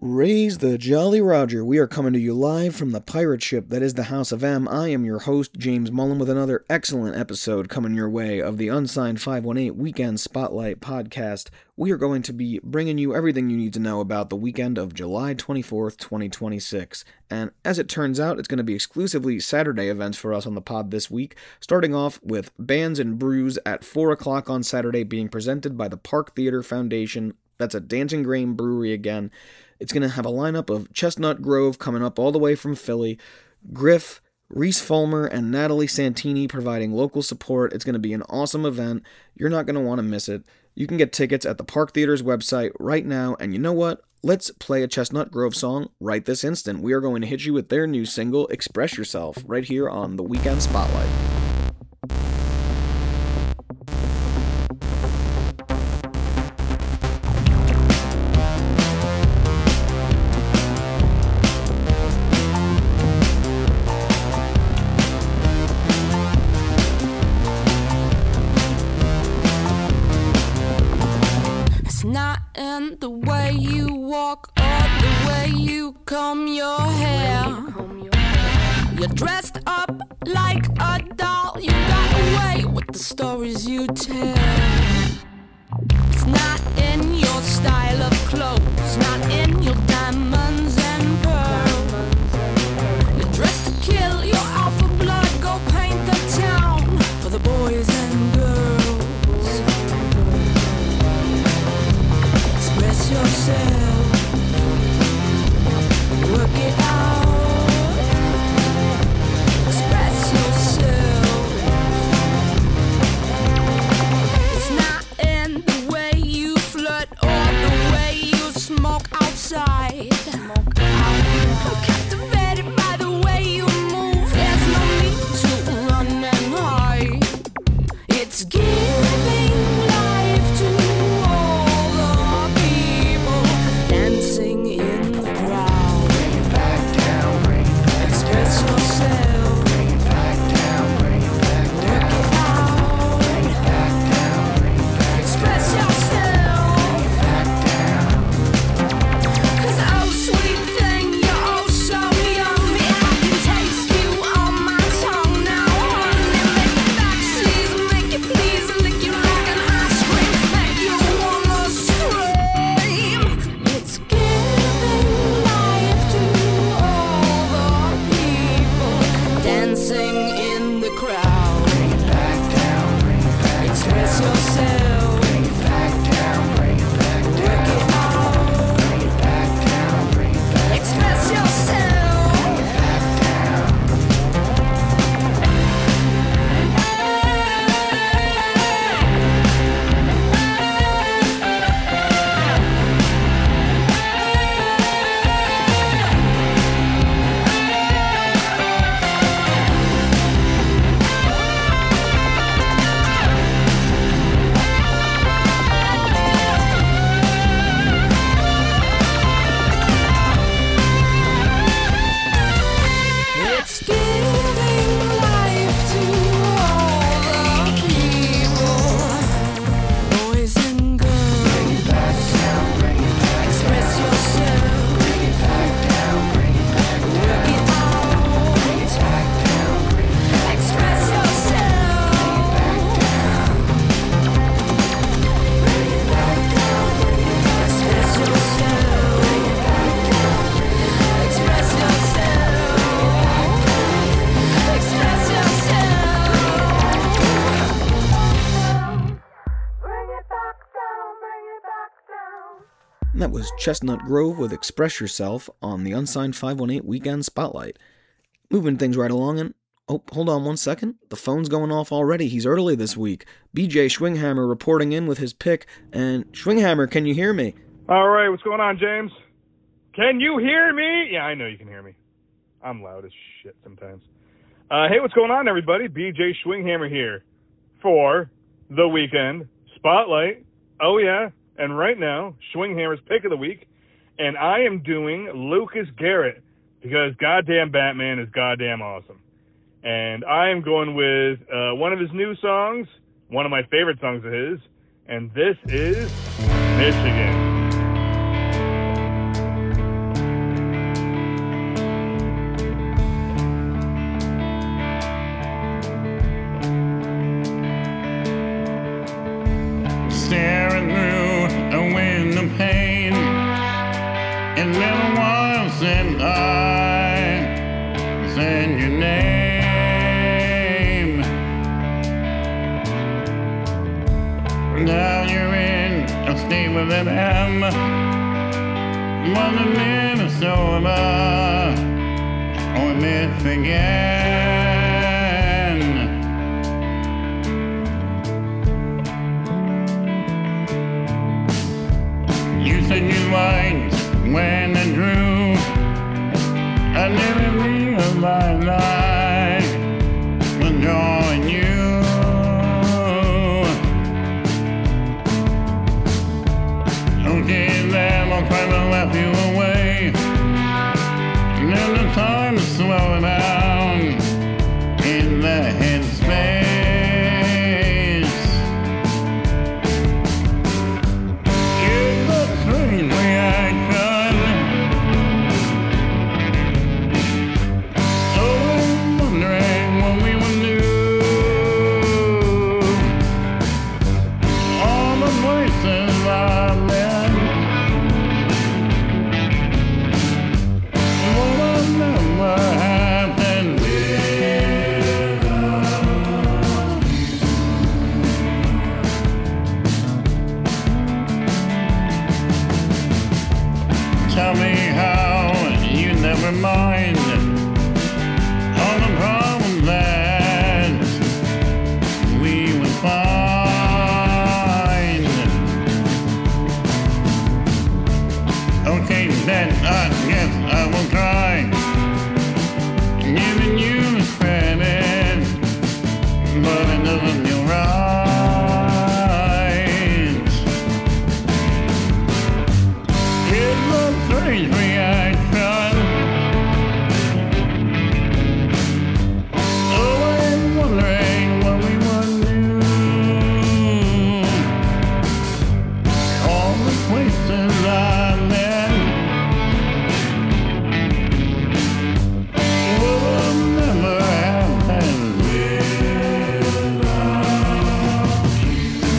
Raise the Jolly Roger. We are coming to you live from the pirate ship that is the House of M. I am your host, James Mullen, with another excellent episode coming your way of the Unsigned 518 Weekend Spotlight podcast. We are going to be bringing you everything you need to know about the weekend of July 24th, 2026. And as it turns out, it's going to be exclusively Saturday events for us on the pod this week, starting off with Bands and Brews at 4 o'clock on Saturday being presented by the Park Theater Foundation. That's at Dancing Grain Brewery again. It's going to have a lineup of Chestnut Grove coming up all the way from Philly, Griff, Reese Fulmer, and Natalie Santini providing local support. It's going to be an awesome event. You're not going to want to miss it. You can get tickets at the Park Theater's website right now, and you know what? Let's play a Chestnut Grove song right this instant. We are going to hit you with their new single, Express Yourself, right here on the Weekend Spotlight. And the way you walk or the way you comb your hair. You're dressed up like a doll. You got away with the stories you tell. It's not in your style of clothes, not in your diamonds and pearls. You're dressed to kill, you're out for blood. Go paint the town for the boys and girls. Express yourself, work it out. Express yourself. It's not in the way you flirt or the way you smoke outside. I'm captivated by the way you move. There's no need to run and hide. It's giving life to dancing in the crowd. Bring it back down, bring it back. Express yourself. Bring it back down, bring it back. Work it out. Bring it back down, bring it back. Express yourself. Bring it back down. 'Cause oh sweet thing, you're oh so yummy. I can taste you on my tongue now, honey. Make the backseas, make it please, lick you like an ice cream. Make you wanna scream. It's giving life to all the people dancing in the crowd. Bring it back down, bring it back. Express yourself. Bring it back down, bring it back. Work it out. Bring it back down, bring it back. Express yourself. Bring it back down. It's giving life to all the people, boys and girls. Bring it back down, bring it back. Express yourself. Bring it back down, bring it back. Work it out. Bring it back down, bring it back. Express yourself. Bring it back down. Bring it back down, bring it back. Express yourself. Bring it back down. Express yourself. Express yourself. Bring it back down, bring it back down. And that was Chestnut Grove with Express Yourself on the Unsigned 518 Weekend Spotlight. Moving things right along, and oh, hold on one second. The phone's going off already. He's early this week. BJ Schwinghammer reporting in with his pick. And Schwinghammer, can you hear me? All right, what's going on, James? Can you hear me? Yeah, I know you can hear me. I'm loud as shit sometimes. Hey, what's going on, everybody? BJ Schwinghammer here for the Weekend Spotlight. Oh, yeah, and right now, Schwinghammer's pick of the week, and I am doing Lucas Garrett because goddamn Batman is goddamn awesome. And I am going with one of his new songs, one of my favorite songs of his, and this is Michigan. It's been a while since I said your name. Now you're in a state with an M. Was it Minnesota or Michigan? You said you liked when I drew. I didn't realize I was drawing you. Okay, then I'll try to laugh you away. And then the time to slow it down in the headspace. It's a strange reaction. So I'm wondering what we would do. All the places I've been. What will never happen without you. Tell me how you never mind all the problems that we would find. Okay, then I guess I will try giving you credit, but it doesn't feel right. It's a strange reaction. So I'm wondering what we would do. All the places I've been. What will never happen without you.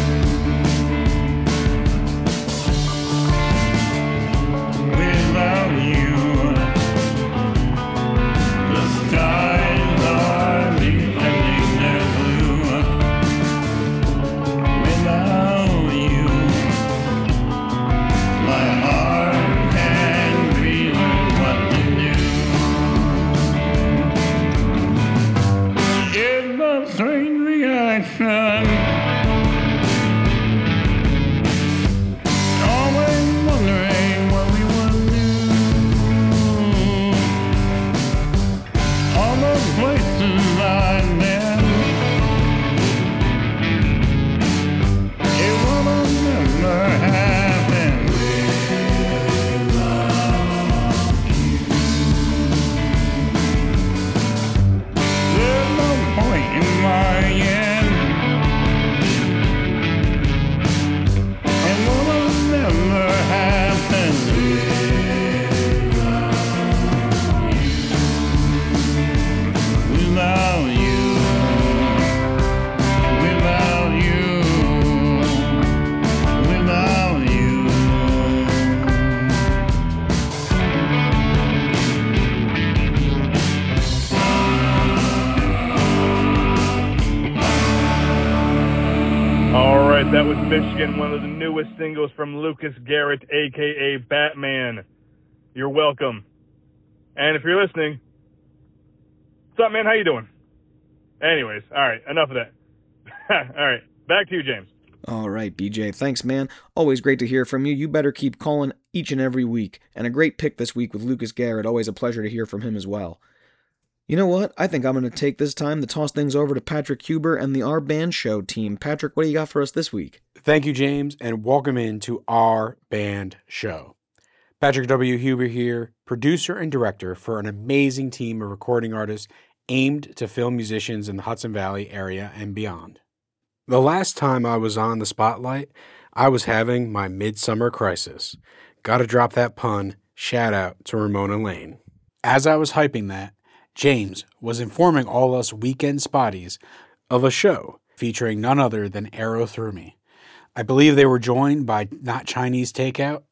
Without you, the skies are descending their blue. Without you, my heart can't reason what to do. It's a strange reaction. Always wondering what we would do. All the places I've been. It will never happen without you. There's no point in my end. And what will never happen without you. Without you. Without you. All right, that was Michigan, one of the newest singles from Lucas Garrett, a.k.a. Batman. You're welcome. And if you're listening, what's up, man? How you doing? Anyways, all right, enough of that. All right, back to you, James. All right, BJ. Thanks, man. Always great to hear from you. You better keep calling each and every week. And a great pick this week with Lucas Garrett. Always a pleasure to hear from him as well. You know what? I think I'm going to take this time to toss things over to Patrick Huber and the Our Band Show team. Patrick, what do you got for us this week? Thank you, James, and welcome into Our Band Show. Patrick W. Huber here, producer and director for an amazing team of recording artists aimed to film musicians in the Hudson Valley area and beyond. The last time I was on the spotlight, I was having my midsummer crisis. Gotta drop that pun, shout out to Ramona Lane. As I was hyping that, James was informing all us weekend spotties of a show featuring none other than Arrow Through Me. I believe they were joined by Not Chinese Takeout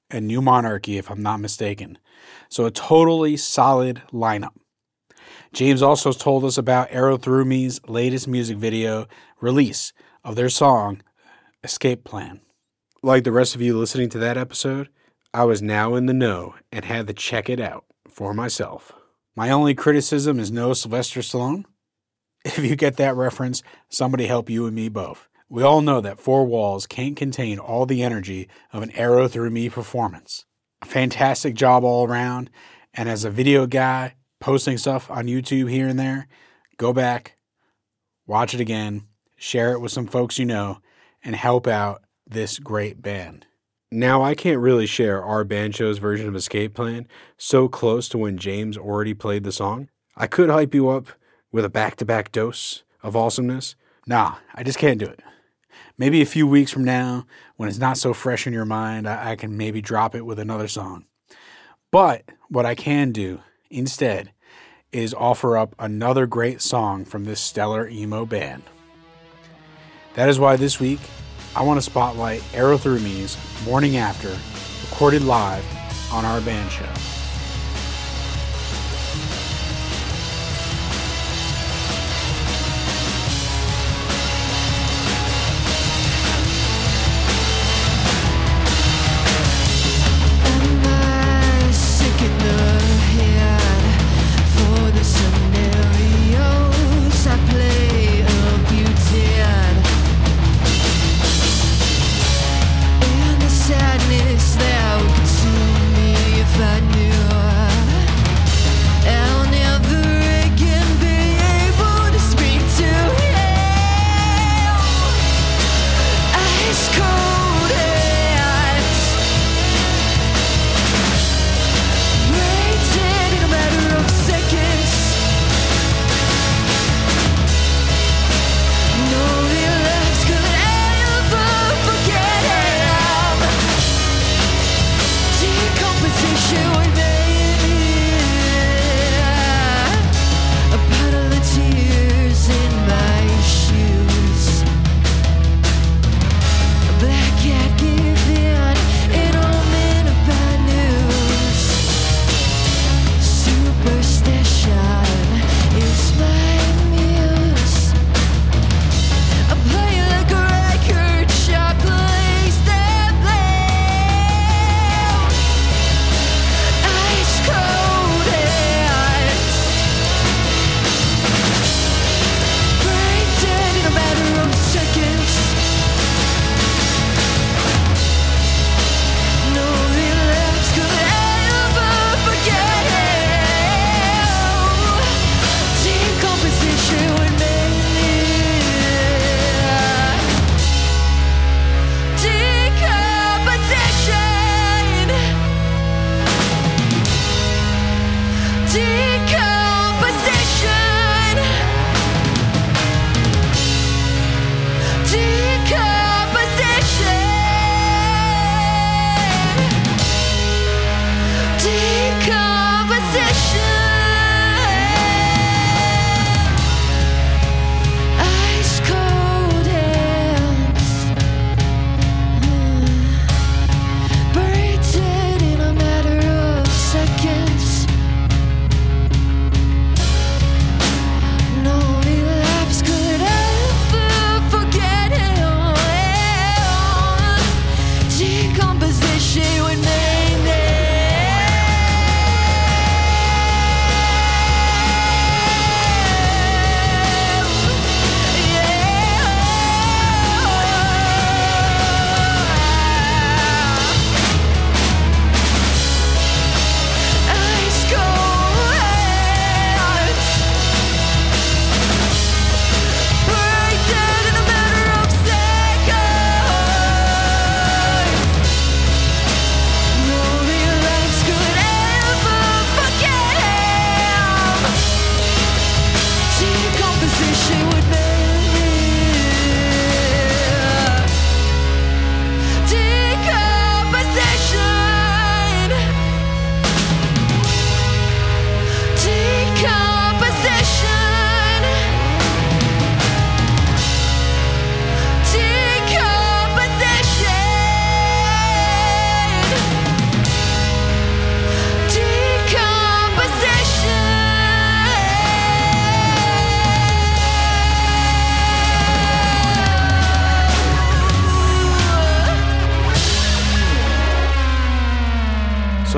and New Monarchy, if I'm not mistaken. So a totally solid lineup. James also told us about Arrow Through Me's latest music video release of their song, Escape Plan. Like the rest of you listening to that episode, I was now in the know and had to check it out for myself. My only criticism is no Sylvester Stallone. If you get that reference, somebody help you and me both. We all know that four walls can't contain all the energy of an Arrow Through Me performance. A fantastic job all around, and as a video guy posting stuff on YouTube here and there, go back, watch it again, share it with some folks you know, and help out this great band. Now, I can't really share our band show's version of Escape Plan so close to when James already played the song. I could hype you up with a back-to-back dose of awesomeness. Nah, I just can't do it. Maybe a few weeks from now, when it's not so fresh in your mind, I can maybe drop it with another song. But what I can do instead is offer up another great song from this stellar emo band. That is why this week, I want to spotlight Arrow Through Me's Morning After, recorded live on our band show. Sadness that would consume me if I knew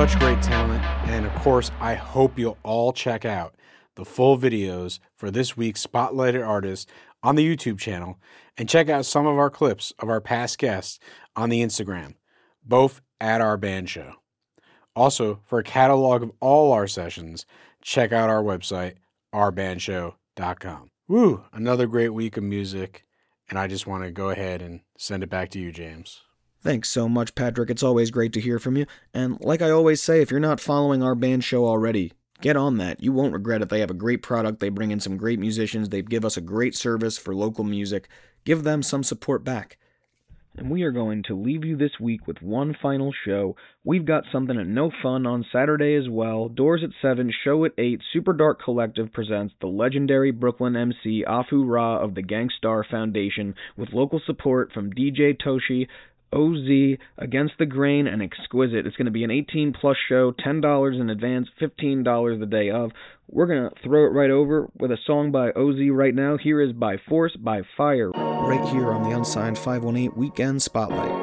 such great talent. And of course, I hope you'll all check out the full videos for this week's spotlighted artists on the YouTube channel, and check out some of our clips of our past guests on the Instagram, both at Our Band Show. Also, for a catalog of all our sessions, check out our website, ourbandshow.com. Woo, another great week of music, and I just want to go ahead and send it back to you, James. Thanks so much, Patrick. It's always great to hear from you. And like I always say, if you're not following Our Band Show already, get on that. You won't regret it. They have a great product. They bring in some great musicians. They give us a great service for local music. Give them some support back. And we are going to leave you this week with one final show. We've got something at No Fun on Saturday as well. Doors at 7, show at 8. Super Dark Collective presents the legendary Brooklyn MC Afu Ra of the Gangstar Foundation with local support from DJ Toshi, OZ, Against the Grain, and Exquisite. It's going to be an 18-plus show, $10 in advance, $15 the day of. We're going to throw it right over with a song by OZ right now. Here is By Force, by Fire, right here on the Unsigned 518 Weekend Spotlight.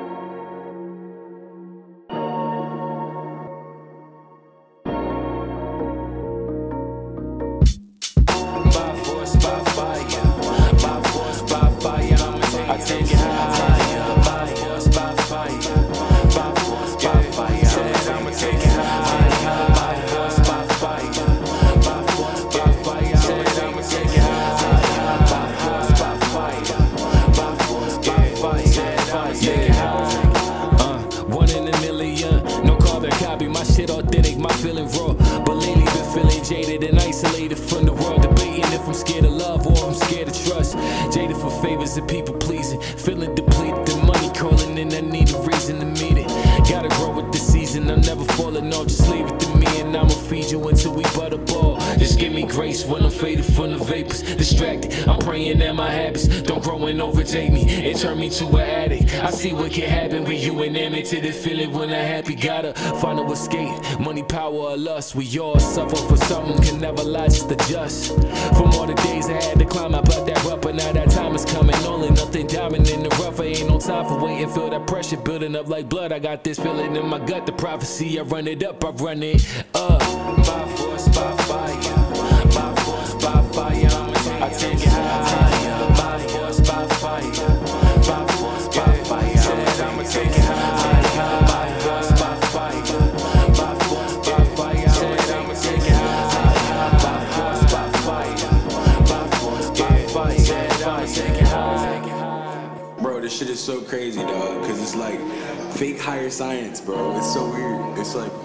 By force, by fire. By force, by fire. I take it higher. By force, by fire. By force, by fire. Said I'ma take it higher. By force, by fire. By force, by fire. Said I'ma take it higher. By force, by fire. By force, by fire. Said I'ma take it higher. One in a million. No carbon copy. My shit authentic. My feeling raw. But lately been feeling jaded and isolated from the world. Debating if I'm scared of love or I'm scared of trust. Jaded for favors and people pleasing. Feeling depleted, the money calling and I need a reason to meet it. Gotta grow with the season, I'm never falling off. Just leave it to me and I'ma feed you until we butterball. Just give me grace when I'm faded from the vapors. Distracted, I'm praying that my habits don't grow and overtake me and turn me to an addict. I see what can happen when you enamored to the feeling when I'm happy. Gotta find a escape, money, power, or lust. We all suffer for something, can never lie, just adjust. From all the days I had to climb out that rough, but now that time is coming. Only nothing diamond in the rough. Ain't no time for waiting. Feel that pressure building up like blood. I got this feeling in my gut. The prophecy, I run it up, I run it up. By force, by fire. By force, by fire. I take it higher. By force, by fire. By force, by fire. Said I'ma take it higher. By force, by fire. By force, by fire. Said I'ma take it higher. By force, by fire. By force, by fire. Said I'ma take it higher. Bro, this shit is so crazy, dog, because it's like fake higher science, bro. It's so weird. It's like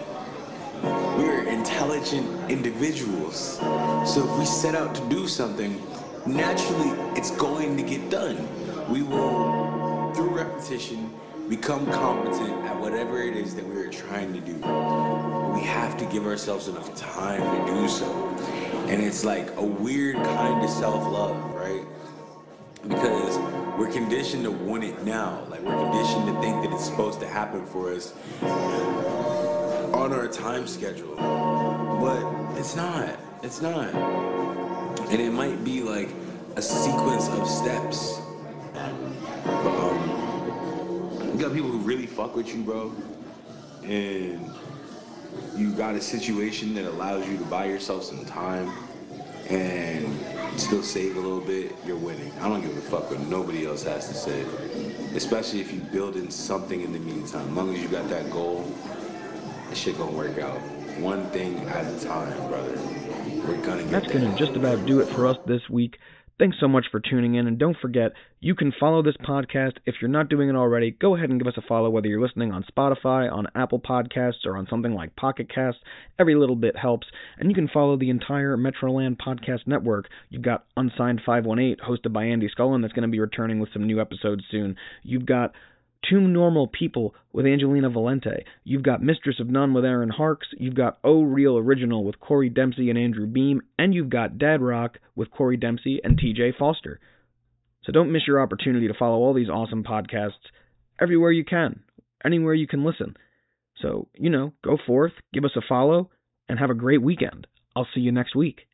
we're intelligent individuals. So if we set out to do something, naturally it's going to get done. We will, through repetition, become competent at whatever it is that we are trying to do. We have to give ourselves enough time to do so. And it's like a weird kind of self-love, right? Because we're conditioned to want it now. Like, we're conditioned to think that it's supposed to happen for us on our time schedule. But it's not. It's not. And it might be like a sequence of steps. You got people who really fuck with you, bro. And you got a situation that allows you to buy yourself some time and still save a little bit, you're winning. I don't give a fuck what nobody else has to say. Especially if you build in something in the meantime. As long as you got that goal, that shit gonna work out. One thing at a time, brother. We're gonna get That's there. going to just about do it for us this week. Thanks so much for tuning in, and don't forget, you can follow this podcast. If you're not doing it already, go ahead and give us a follow, whether you're listening on Spotify, on Apple Podcasts, or on something like Pocket Cast. Every little bit helps. And you can follow the entire Metroland Podcast Network. You've got Unsigned 518, hosted by Andy Scullin, that's going to be returning with some new episodes soon. You've got Two Normal People with Angelina Valente. You've got Mistress of None with Aaron Harks. You've got Oh Real Original with Corey Dempsey and Andrew Beam. And you've got Dad Rock with Corey Dempsey and TJ Foster. So don't miss your opportunity to follow all these awesome podcasts everywhere you can, anywhere you can listen. So, go forth, give us a follow, and have a great weekend. I'll see you next week.